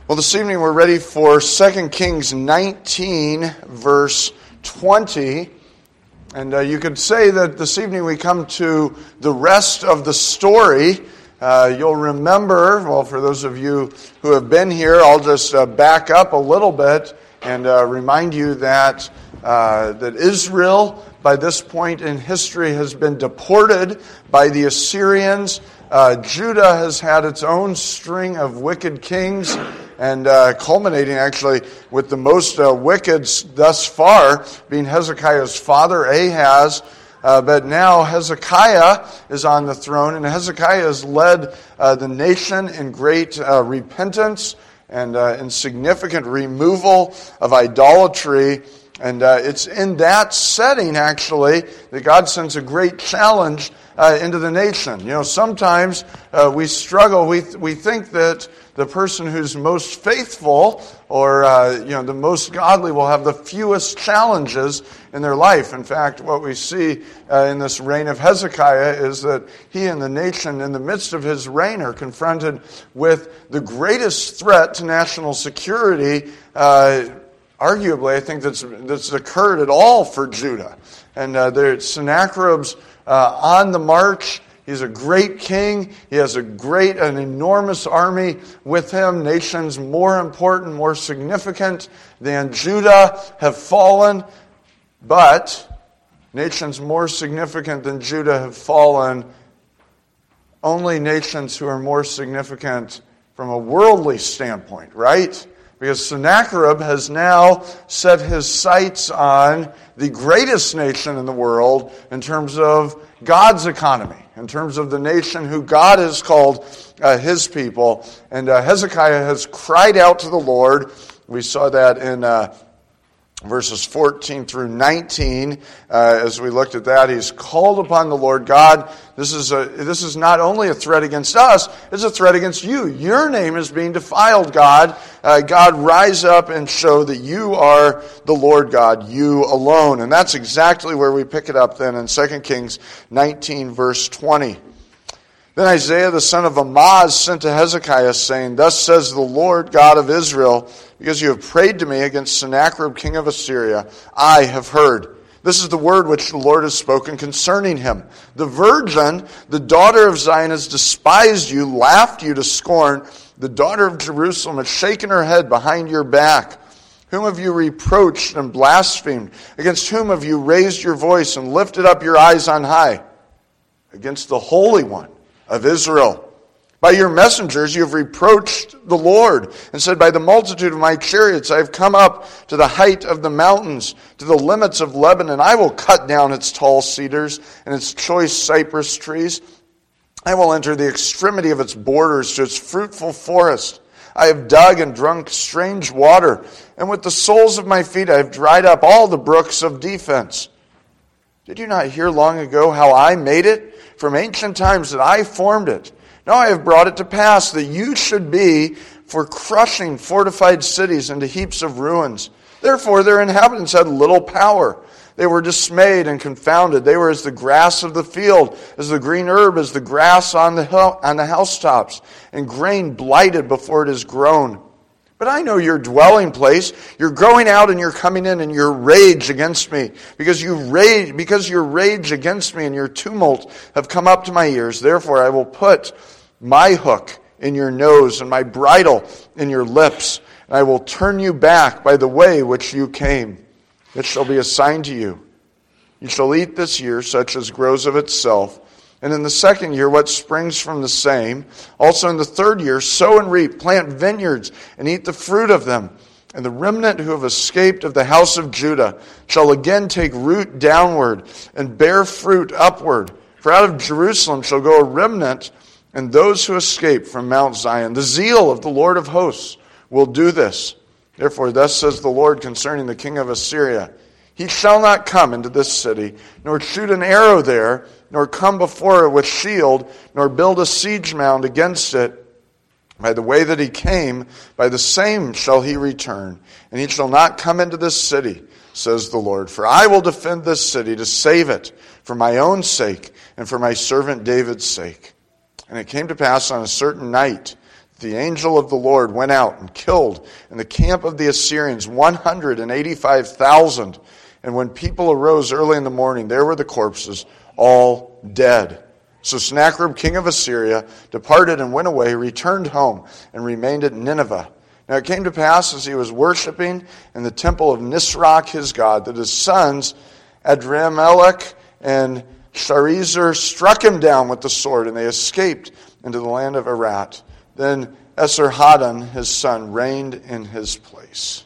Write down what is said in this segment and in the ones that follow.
Well, this evening we're ready for 2 Kings 19, verse 20. And you could say that this evening we come to the rest of the story. You'll remember, well, for those of you who have been here, I'll just back up a little bit and remind you that Israel, by this point in history, has been deported by the Assyrians. Judah has had its own string of wicked kings, and culminating actually with the most wicked thus far being Hezekiah's father, Ahaz. But now Hezekiah is on the throne, and Hezekiah has led the nation in great repentance and in significant removal of idolatry. And it's in that setting, actually, that God sends a great challenge into the nation. You know, sometimes we struggle. We think that the person who's most faithful or the most godly will have the fewest challenges in their life. In fact, what we see in this reign of Hezekiah is that he and the nation, in the midst of his reign, are confronted with the greatest threat to national security. Arguably, I think that's occurred at all for Judah. And Sennacherib's on the march. He's a great king. He has an enormous army with him. Nations more important, more significant than Judah have fallen. But nations more significant than Judah have fallen. Only nations who are more significant from a worldly standpoint, right? Because Sennacherib has now set his sights on the greatest nation in the world in terms of God's economy, in terms of the nation who God has called his people. And Hezekiah has cried out to the Lord. We saw that in verses 14 through 19. As we looked at that, he's called upon the Lord God. This is not only a threat against us, it's a threat against you. Your name is being defiled, God. God, rise up and show that you are the Lord God, you alone. And that's exactly where we pick it up then in 2 Kings 19, verse 20. Then Isaiah the son of Amoz sent to Hezekiah, saying, Thus says the Lord God of Israel, because you have prayed to me against Sennacherib king of Assyria, I have heard. This is the word which the Lord has spoken concerning him. The virgin, the daughter of Zion, has despised you, laughed you to scorn. The daughter of Jerusalem has shaken her head behind your back. Whom have you reproached and blasphemed? Against whom have you raised your voice and lifted up your eyes on high? Against the Holy One of Israel. By your messengers you have reproached the Lord, and said, By the multitude of my chariots I have come up to the height of the mountains, to the limits of Lebanon. I will cut down its tall cedars and its choice cypress trees. I will enter the extremity of its borders to its fruitful forest. I have dug and drunk strange water, and with the soles of my feet I have dried up all the brooks of defense. Did you not hear long ago how I made it? From ancient times that I formed it. Now I have brought it to pass that you should be for crushing fortified cities into heaps of ruins. Therefore their inhabitants had little power. They were dismayed and confounded. They were as the grass of the field, as the green herb, as the grass on the housetops, and grain blighted before it is grown. But I know your dwelling place. You're going out and you're coming in, and your rage against me, because your rage against me and your tumult have come up to my ears. Therefore I will put my hook in your nose and my bridle in your lips, and I will turn you back by the way which you came. It shall be a sign to you. You shall eat this year such as grows of itself, and in the second year what springs from the same. Also in the third year sow and reap, plant vineyards, and eat the fruit of them. And the remnant who have escaped of the house of Judah shall again take root downward and bear fruit upward. For out of Jerusalem shall go a remnant, and those who escape from Mount Zion. The zeal of the Lord of hosts will do this. Therefore thus says the Lord concerning the king of Assyria, He shall not come into this city, nor shoot an arrow there, nor come before it with shield, nor build a siege mound against it. By the way that he came, by the same shall he return, and he shall not come into this city, says the Lord. For I will defend this city to save it, for my own sake, and for my servant David's sake. And it came to pass on a certain night The angel of the Lord went out and killed in the camp of the Assyrians 185,000. And when people arose early in the morning, there were the corpses, all dead. So Sennacherib, king of Assyria, departed and went away, returned home, and remained at Nineveh. Now it came to pass, as he was worshipping in the temple of Nisroch his god, that his sons Adrammelech and Sharezer struck him down with the sword, and they escaped into the land of Arat. Then Esarhaddon, his son, reigned in his place.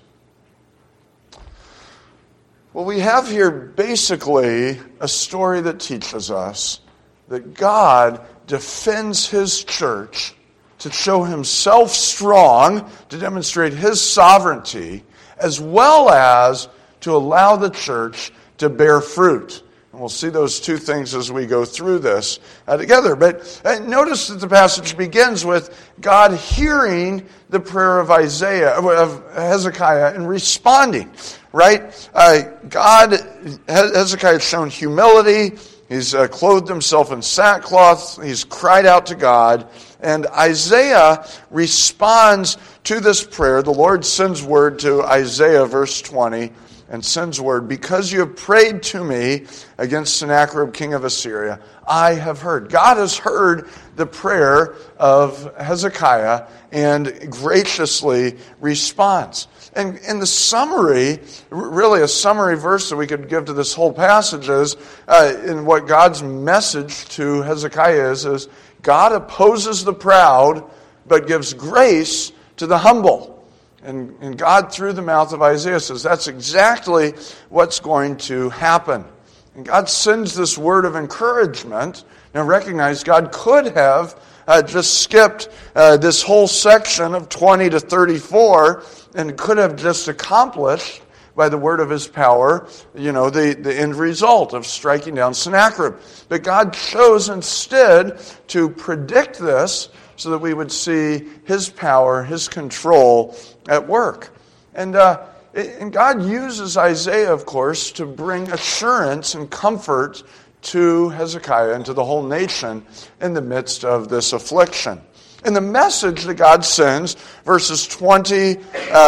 Well, we have here basically a story that teaches us that God defends his church to show himself strong, to demonstrate his sovereignty, as well as to allow the church to bear fruit. And we'll see those two things as we go through this together. But notice that the passage begins with God hearing the prayer of Hezekiah and responding. Right? Hezekiah has shown humility. He's clothed himself in sackcloth. He's cried out to God. And Isaiah responds to this prayer. The Lord sends word to Isaiah, verse 20, and sends word, because you have prayed to me against Sennacherib, king of Assyria, I have heard. God has heard the prayer of Hezekiah and graciously responds. And in the summary, really a summary verse that we could give to this whole passage is, in what God's message to Hezekiah is God opposes the proud, but gives grace to the humble. And God, through the mouth of Isaiah, says that's exactly what's going to happen. And God sends this word of encouragement. Now recognize God could have just skipped this whole section of 20 to 34 and could have just accomplished by the word of his power, the end result of striking down Sennacherib. But God chose instead to predict this so that we would see his power, his control at work. And God uses Isaiah, of course, to bring assurance and comfort to Hezekiah and to the whole nation in the midst of this affliction. And the message that God sends, verse 21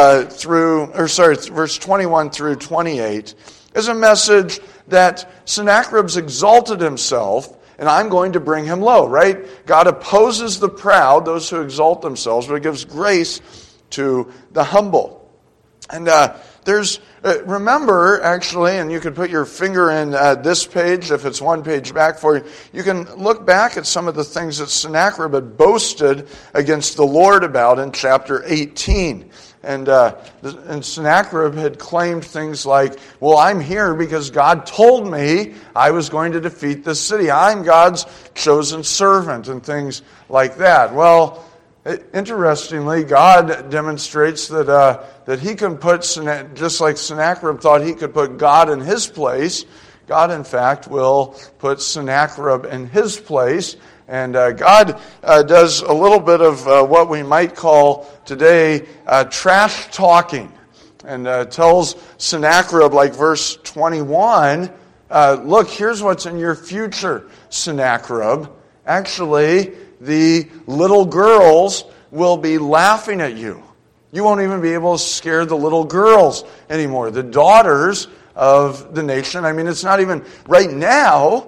through 28, is a message that Sennacherib's exalted himself, and I'm going to bring him low, right? God opposes the proud, those who exalt themselves, but gives grace to the humble. And remember, actually, and you could put your finger in this page, if it's one page back for you, you can look back at some of the things that Sennacherib had boasted against the Lord about in chapter 18. And Sennacherib had claimed things like, well, I'm here because God told me I was going to defeat this city. I'm God's chosen servant, and things like that. Well, interestingly, God demonstrates that he can put, just like Sennacherib thought he could put God in his place, God, in fact, will put Sennacherib in his place. And God does a little bit of what we might call today trash talking. And tells Sennacherib, like verse 21, look, here's what's in your future, Sennacherib. Actually, the little girls will be laughing at you. You won't even be able to scare the little girls anymore. The daughters of the nation, it's not even right now,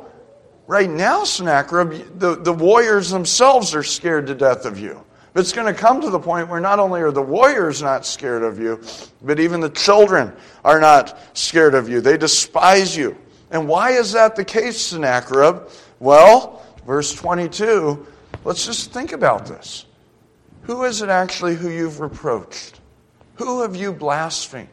Sennacherib, the warriors themselves are scared to death of you. But it's going to come to the point where not only are the warriors not scared of you, but even the children are not scared of you. They despise you. And why is that the case, Sennacherib? Well, verse 22, let's just think about this. Who is it actually who you've reproached? Who have you blasphemed?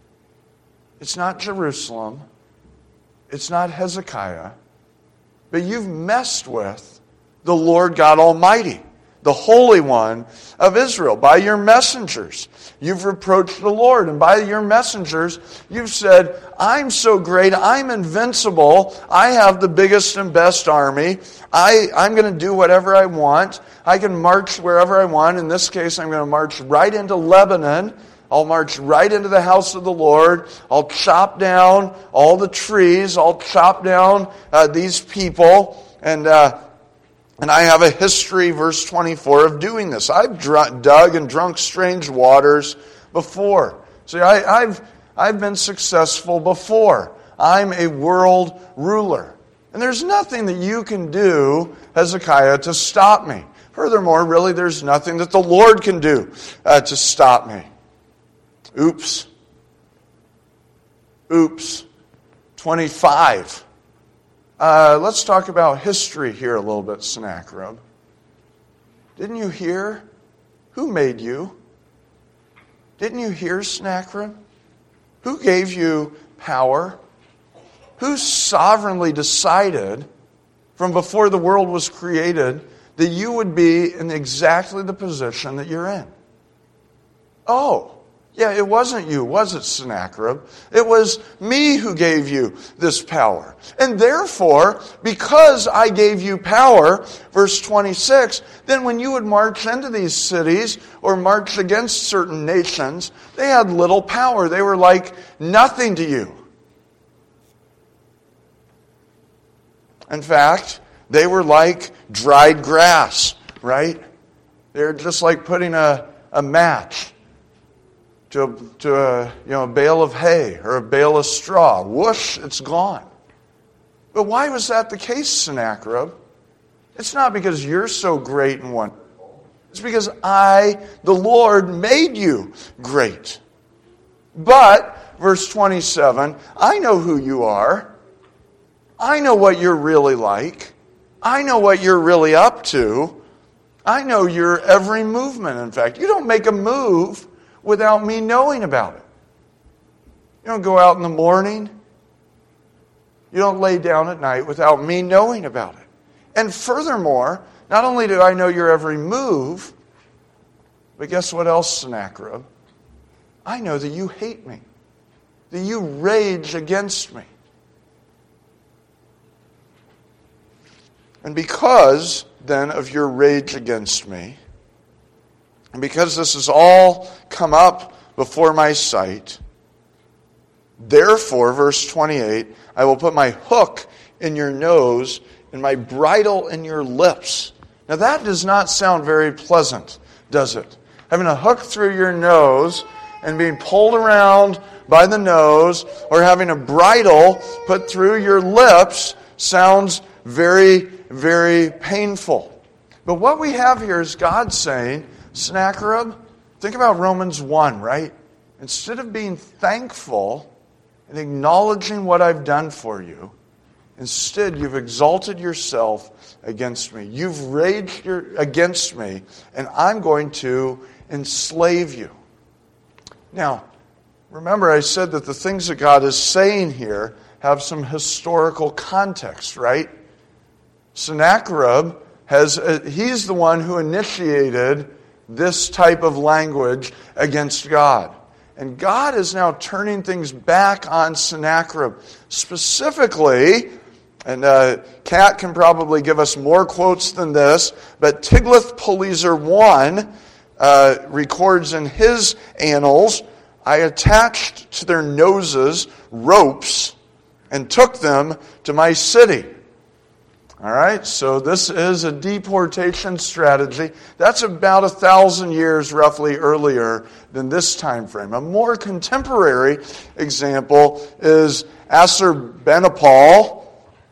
It's not Jerusalem. It's not Hezekiah. But you've messed with the Lord God Almighty, the Holy One of Israel, by your messengers. You've reproached the Lord, and by your messengers, you've said, I'm so great, I'm invincible, I have the biggest and best army, I'm going to do whatever I want, I can march wherever I want. In this case, I'm going to march right into Lebanon, I'll march right into the house of the Lord, I'll chop down all the trees, I'll chop down these people, and And I have a history, verse 24, of doing this. I've dug and drunk strange waters before. See, I've been successful before. I'm a world ruler. And there's nothing that you can do, Hezekiah, to stop me. Furthermore, really, there's nothing that the Lord can do to stop me. Oops. 25. Let's talk about history here a little bit, Sennacherib. Didn't you hear? Who made you? Didn't you hear, Sennacherib? Who gave you power? Who sovereignly decided from before the world was created that you would be in exactly the position that you're in? Oh, yeah, it wasn't you, was it, Sennacherib? It was me who gave you this power. And therefore, because I gave you power, verse 26, then when you would march into these cities or march against certain nations, they had little power. They were like nothing to you. In fact, they were like dried grass, right? They're just like putting a match to a bale of hay or a bale of straw. Whoosh, it's gone. But why was that the case, Sennacherib? It's not because you're so great and wonderful. It's because I, the Lord, made you great. But, verse 27, I know who you are. I know what you're really like. I know what you're really up to. I know your every movement, in fact. You don't make a move without me knowing about it. You don't go out in the morning. You don't lay down at night without me knowing about it. And furthermore, not only do I know your every move, but guess what else, Sennacherib? I know that you hate me, that you rage against me. And because, then, of your rage against me, and because this has all come up before my sight, therefore, verse 28, I will put my hook in your nose and my bridle in your lips. Now that does not sound very pleasant, does it? Having a hook through your nose and being pulled around by the nose, or having a bridle put through your lips sounds very, very painful. But what we have here is God saying, Sennacherib, think about Romans 1, right? Instead of being thankful and acknowledging what I've done for you, instead you've exalted yourself against me. You've raged against me, and I'm going to enslave you. Now, remember I said that the things that God is saying here have some historical context, right? Sennacherib he's the one who initiated this type of language against God. And God is now turning things back on Sennacherib. Specifically, and Kat can probably give us more quotes than this, but Tiglath-Pileser I records in his annals, I attached to their noses ropes and took them to my city. All right, so this is a deportation strategy. That's about 1,000 years roughly earlier than this time frame. A more contemporary example is Assurbanipal,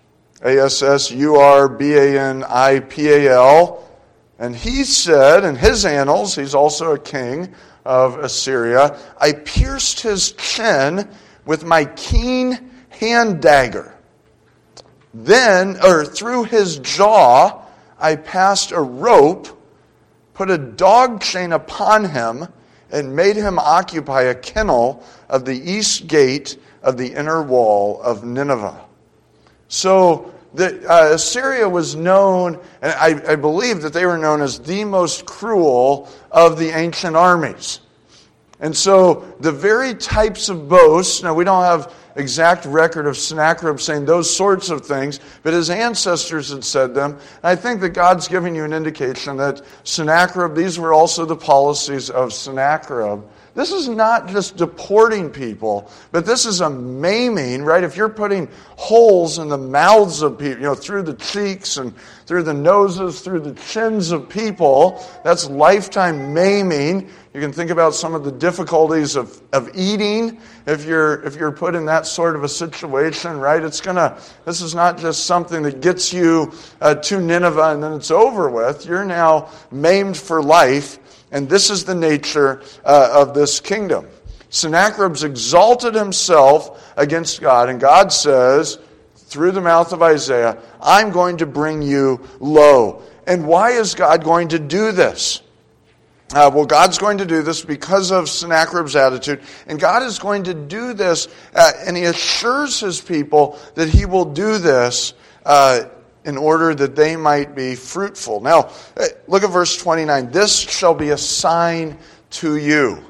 Assurbanipal, and he said in his annals, he's also a king of Assyria, I pierced his chin with my keen hand dagger. Then, through his jaw, I passed a rope, put a dog chain upon him, and made him occupy a kennel of the east gate of the inner wall of Nineveh. So, Assyria was known, and I believe that they were known as the most cruel of the ancient armies. And so, the very types of boasts, now we don't have exact record of Sennacherib saying those sorts of things, but his ancestors had said them. And I think that God's giving you an indication that Sennacherib, these were also the policies of Sennacherib this is not just deporting people, but this is a maiming, right? If you're putting holes in the mouths of people, through the cheeks and through the noses, through the chins of people, that's lifetime maiming. You can think about some of the difficulties of eating if you're put in that sort of a situation, right? This is not just something that gets you to Nineveh and then it's over with. You're now maimed for life, and this is the nature of this kingdom. Sennacherib's exalted himself against God, and God says, through the mouth of Isaiah, I'm going to bring you low. And why is God going to do this? Well, God's going to do this because of Sennacherib's attitude. And God is going to do this, and He assures His people that He will do this in order that they might be fruitful. Now, look at verse 29. This shall be a sign to you.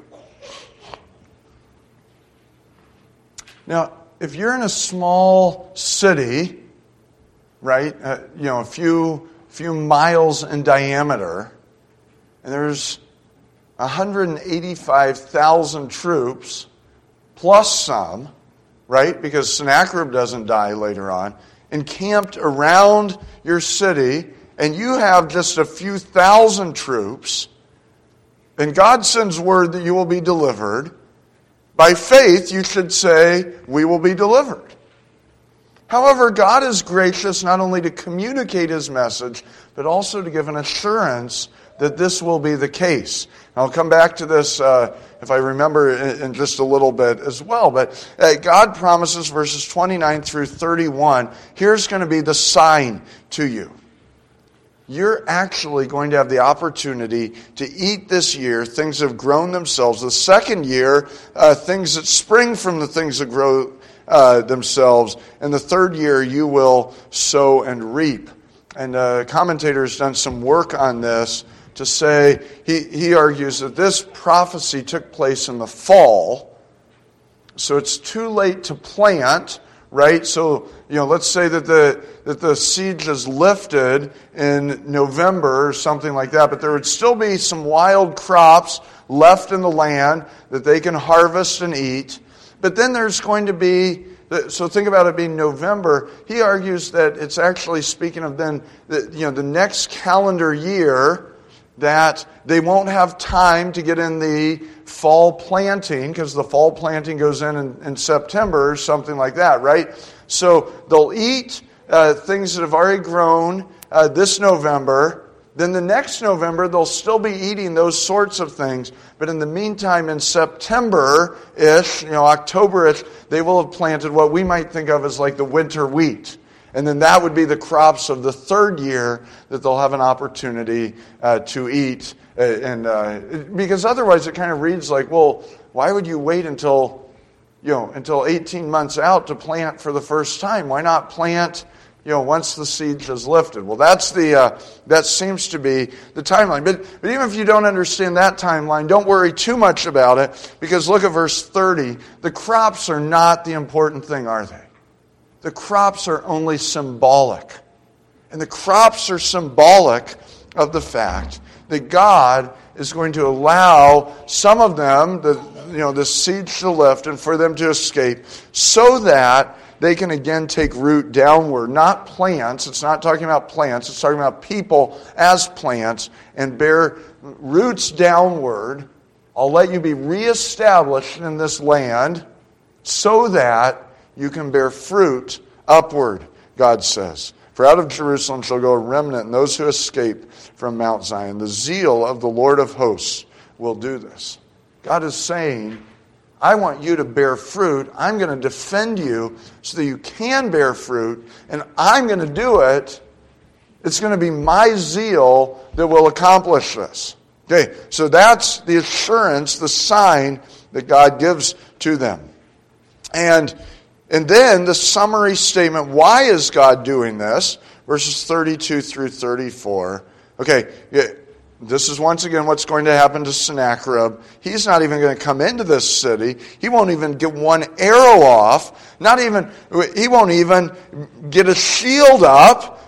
Now, if you're in a small city, right, a few miles in diameter, and there's 185,000 troops, plus some, right, because Sennacherib doesn't die later on, encamped around your city, and you have just a few thousand troops, and God sends word that you will be delivered, by faith you should say, we will be delivered. However, God is gracious not only to communicate His message, but also to give an assurance that this will be the case. I'll come back to this if I remember in just a little bit as well. But God promises, verses 29 through 31, here's going to be the sign to you. You're actually going to have the opportunity to eat this year things that have grown themselves. The second year, things that spring from the things that grow themselves. And the third year, you will sow and reap. And a commentator has done some work on this to say, he argues that this prophecy took place in the fall, so it's too late to plant, right? So, let's say that the siege is lifted in November or something like that, but there would still be some wild crops left in the land that they can harvest and eat. But then there's going to be, so think about it being November. He argues that it's actually speaking of then, the next calendar year, that they won't have time to get in the fall planting, because the fall planting goes in September or something like that, right? So they'll eat things that have already grown this November. Then the next November, they'll still be eating those sorts of things. But in the meantime, in September-ish, October-ish, they will have planted what we might think of as like the winter wheat. And then that would be the crops of the third year that they'll have an opportunity to eat. Because otherwise it kind of reads like, well, why would you wait until 18 months out to plant for the first time? Why not plant, once the siege is lifted? Well, that seems to be the timeline. But even if you don't understand that timeline, don't worry too much about it, because look at verse 30. The crops are not the important thing, are they? The crops are only symbolic. And the crops are symbolic of the fact that God is going to allow some of them, the siege to lift and for them to escape, so that they can again take root downward. Not plants. It's not talking about plants. It's talking about people as plants and bear roots downward. I'll let you be reestablished in this land so that you can bear fruit upward, God says. For out of Jerusalem shall go a remnant, and those who escape from Mount Zion. The zeal of the Lord of hosts will do this. God is saying, I want you to bear fruit. I'm going to defend you so that you can bear fruit, and I'm going to do it. It's going to be my zeal that will accomplish this. Okay, so that's the assurance, the sign that God gives to them. And then the summary statement, why is God doing this? Verses 32 through 34. Okay, this is once again what's going to happen to Sennacherib. He's not even going to come into this city. He won't even get one arrow off. He won't even get a shield up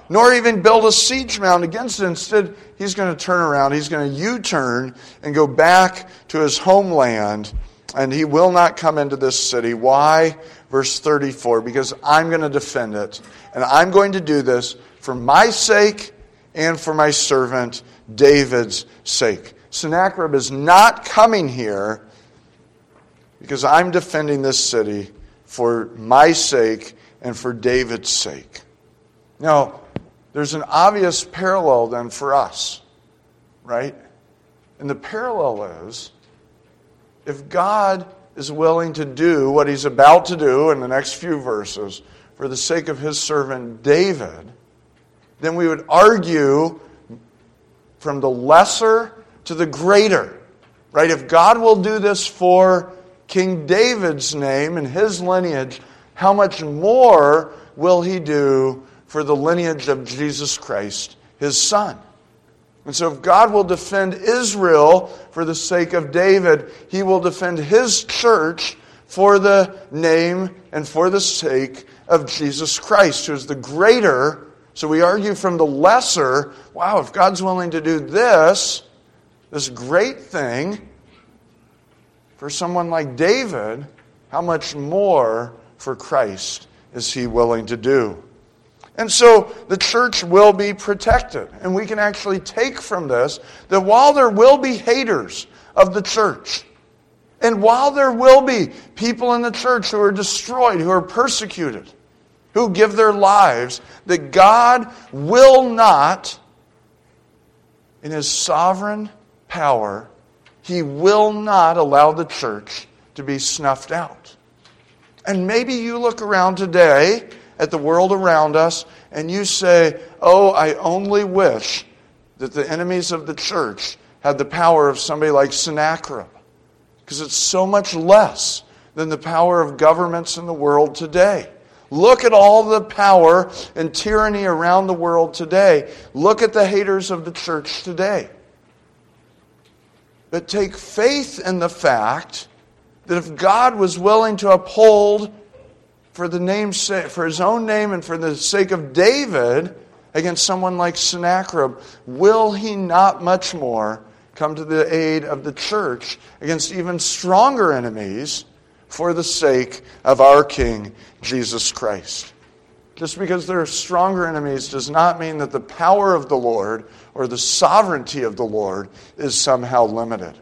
nor even build a siege mound against it. Instead, he's going to turn around. He's going to U-turn and go back to his homeland, and he will not come into this city. Why? Verse 34, because I'm going to defend it, and I'm going to do this for my sake and for my servant David's sake. Sennacherib is not coming here because I'm defending this city for my sake and for David's sake. Now, there's an obvious parallel then for us, right? And the parallel is, if God is willing to do what he's about to do in the next few verses for the sake of his servant David, then we would argue from the lesser to the greater, right? If God will do this for King David's name and his lineage, how much more will he do for the lineage of Jesus Christ, his son? And so if God will defend Israel for the sake of David, he will defend his church for the name and for the sake of Jesus Christ, who is the greater. So we argue from the lesser, wow, if God's willing to do this great thing for someone like David, how much more for Christ is he willing to do? And so the church will be protected. And we can actually take from this that while there will be haters of the church, and while there will be people in the church who are destroyed, who are persecuted, who give their lives, that God will not, in his sovereign power, he will not allow the church to be snuffed out. And maybe you look around today at the world around us and you say, oh, I only wish that the enemies of the church had the power of somebody like Sennacherib, because it's so much less than the power of governments in the world today. Look at all the power and tyranny around the world today. Look at the haters of the church today. But take faith in the fact that if God was willing to uphold for his own name and for the sake of David against someone like Sennacherib, will he not much more come to the aid of the church against even stronger enemies for the sake of our King, Jesus Christ? Just because there are stronger enemies does not mean that the power of the Lord or the sovereignty of the Lord is somehow limited.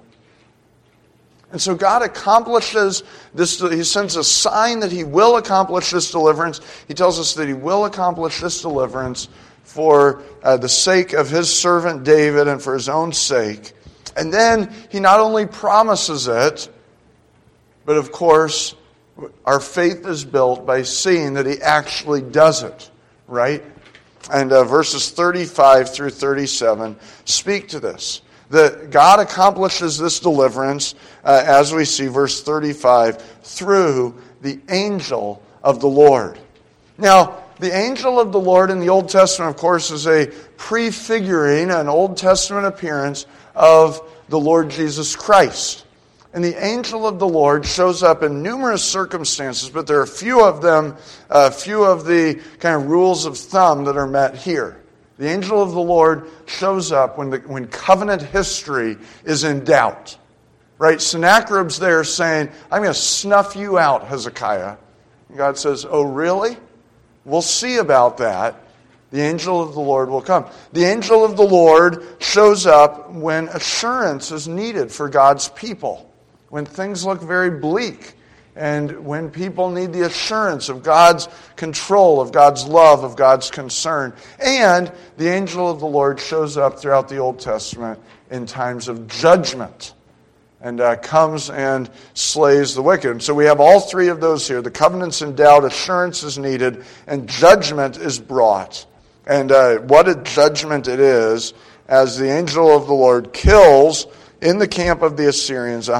And so God accomplishes this. He sends a sign that he will accomplish this deliverance. He tells us that he will accomplish this deliverance for the sake of his servant David and for his own sake. And then he not only promises it, but of course, our faith is built by seeing that he actually does it, right? And verses 35 through 37 speak to this. That God accomplishes this deliverance, as we see, verse 35, through the angel of the Lord. Now, the angel of the Lord in the Old Testament, of course, is a prefiguring, an Old Testament appearance of the Lord Jesus Christ. And the angel of the Lord shows up in numerous circumstances, but there are few of them, few of the kind of rules of thumb that are met here. The angel of the Lord shows up when covenant history is in doubt. Right? Sennacherib's there saying, I'm going to snuff you out, Hezekiah. And God says, oh, really? We'll see about that. The angel of the Lord will come. The angel of the Lord shows up when assurance is needed for God's people. When things look very bleak. And when people need the assurance of God's control, of God's love, of God's concern. And the angel of the Lord shows up throughout the Old Testament in times of judgment. And comes and slays the wicked. And so we have all three of those here. The covenant's in doubt, assurance is needed, and judgment is brought. And what a judgment it is as the angel of the Lord kills in the camp of the Assyrians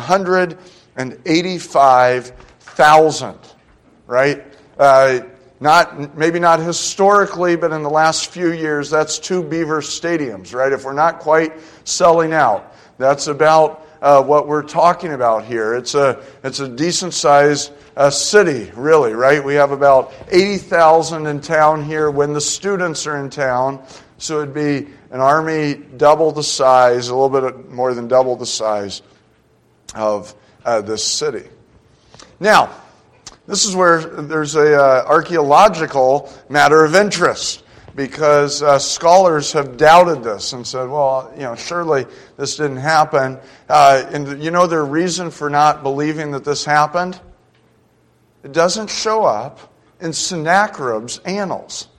185,000, right? Maybe not historically, but in the last few years, that's 2 Beaver stadiums, right? If we're not quite selling out, that's about what we're talking about here. It's a decent-sized city, really, right? We have about 80,000 in town here when the students are in town. So it'd be an army double the size, a little bit more than double the size of this city. Now, this is where there's a archaeological matter of interest, because scholars have doubted this and said, well, surely this didn't happen. And you know their reason for not believing that this happened? It doesn't show up in Sennacherib's annals.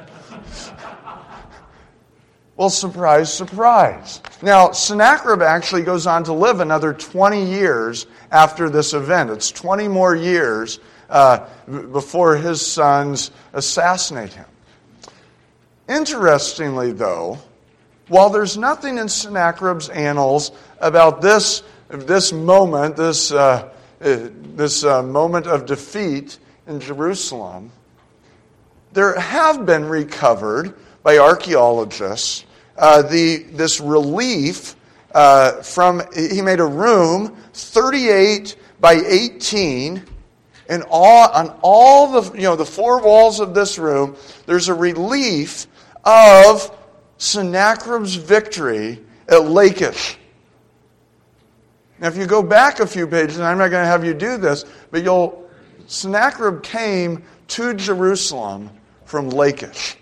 Well, surprise, surprise. Now, Sennacherib actually goes on to live another 20 years after this event. It's 20 more years before his sons assassinate him. Interestingly, though, while there's nothing in Sennacherib's annals about this moment, this moment of defeat in Jerusalem, there have been recovered by archaeologists this relief he made a room 38 by 18. And on all the four walls of this room, there's a relief of Sennacherib's victory at Lachish. Now, if you go back a few pages, and I'm not going to have you do this, but Sennacherib came to Jerusalem from Lachish.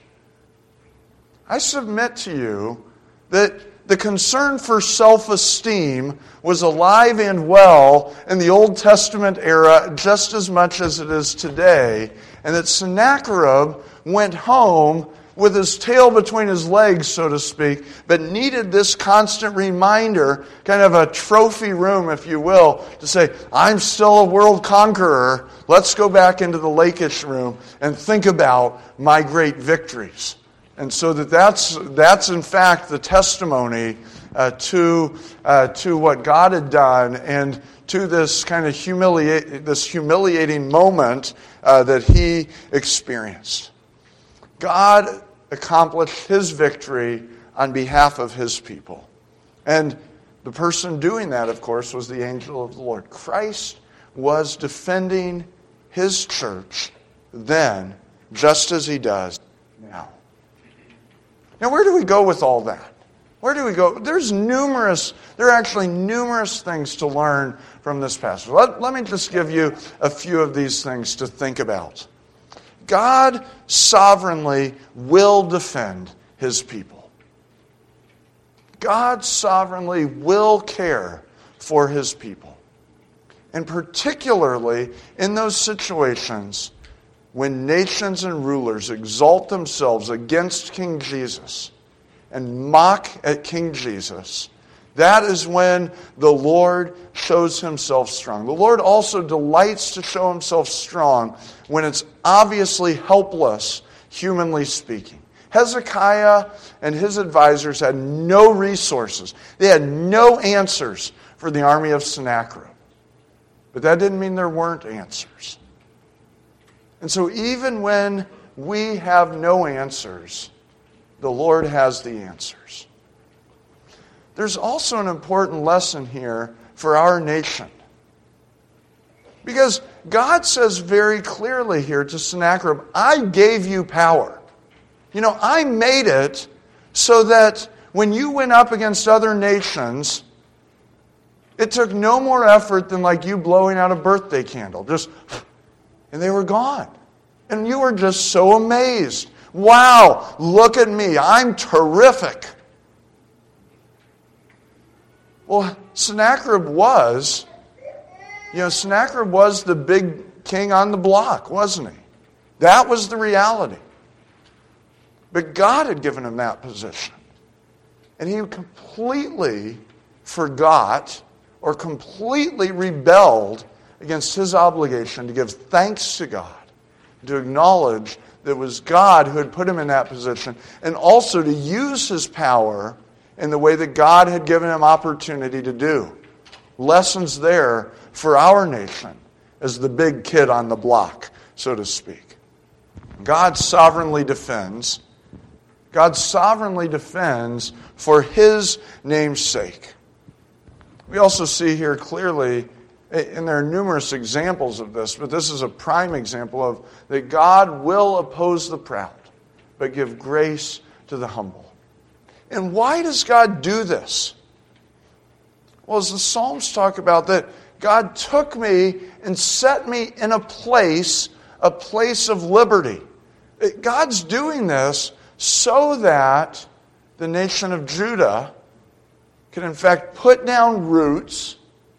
I submit to you that the concern for self-esteem was alive and well in the Old Testament era just as much as it is today, and that Sennacherib went home with his tail between his legs, so to speak, but needed this constant reminder, kind of a trophy room, if you will, to say, I'm still a world conqueror. Let's go back into the Lachish room and think about my great victories. And so that's in fact the testimony to what God had done, and to this kind of humiliating moment that he experienced. God accomplished his victory on behalf of his people. And the person doing that, of course, was the angel of the Lord. Christ was defending his church then, just as he does now. Now, where do we go with all that? Where do we go? There are actually numerous things to learn from this passage. Let me just give you a few of these things to think about. God sovereignly will defend his people. God sovereignly will care for his people. And particularly in those situations when nations and rulers exalt themselves against King Jesus and mock at King Jesus, that is when the Lord shows himself strong. The Lord also delights to show himself strong when it's obviously helpless, humanly speaking. Hezekiah and his advisors had no resources. They had no answers for the army of Sennacherib. But that didn't mean there weren't answers. And so even when we have no answers, the Lord has the answers. There's also an important lesson here for our nation. Because God says very clearly here to Sennacherib, I gave you power. I made it so that when you went up against other nations, it took no more effort than like you blowing out a birthday candle. And they were gone. And you were just so amazed. Wow, look at me. I'm terrific. Well, Sennacherib was the big king on the block, wasn't he? That was the reality. But God had given him that position. And he completely forgot or completely rebelled against his obligation to give thanks to God, to acknowledge that it was God who had put him in that position, and also to use his power in the way that God had given him opportunity to do. Lessons there for our nation as the big kid on the block, so to speak. God sovereignly defends. God sovereignly defends for his name's sake. We also see here clearly, and there are numerous examples of this, but this is a prime example of that God will oppose the proud, but give grace to the humble. And why does God do this? Well, as the Psalms talk about, that God took me and set me in a place of liberty. God's doing this so that the nation of Judah can in fact put down roots,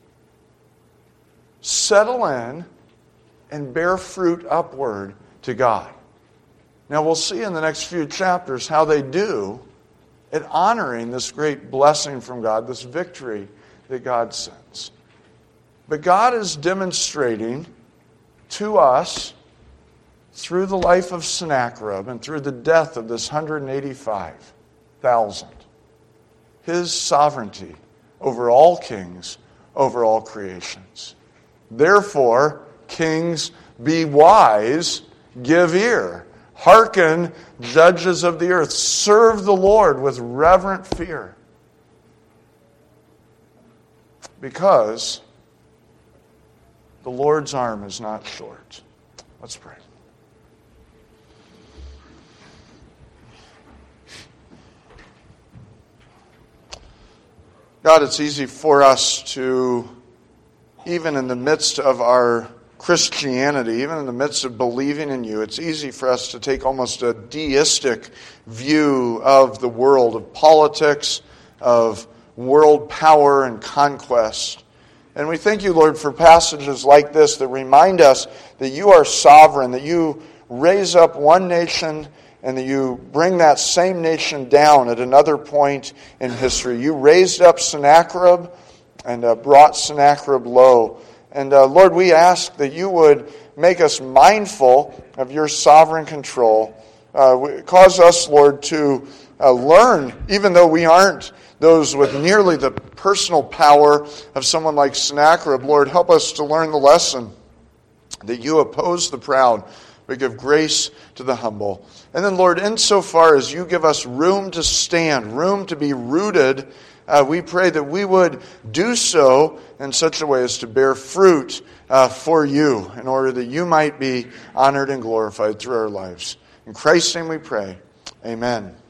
settle in, and bear fruit upward to God. Now we'll see in the next few chapters how they do at honoring this great blessing from God, this victory that God sends. But God is demonstrating to us through the life of Sennacherib and through the death of this 185,000, His sovereignty over all kings, over all creations. Therefore, kings, be wise, give ear. Hearken, judges of the earth. Serve the Lord with reverent fear. Because the Lord's arm is not short. Let's pray. God, it's easy for us to, even in the midst of our Christianity, even in the midst of believing in you, it's easy for us to take almost a deistic view of the world, of politics, of world power and conquest. And we thank you, Lord, for passages like this that remind us that you are sovereign, that you raise up one nation and that you bring that same nation down at another point in history. You raised up Sennacherib and brought Sennacherib low. And Lord, we ask that you would make us mindful of your sovereign control. Cause us, Lord, to learn, even though we aren't those with nearly the personal power of someone like Sennacherib. Lord, help us to learn the lesson that you oppose the proud, but give grace to the humble. And then, Lord, insofar as you give us room to stand, room to be rooted, we pray that we would do so in such a way as to bear fruit for you, in order that you might be honored and glorified through our lives. In Christ's name we pray. Amen.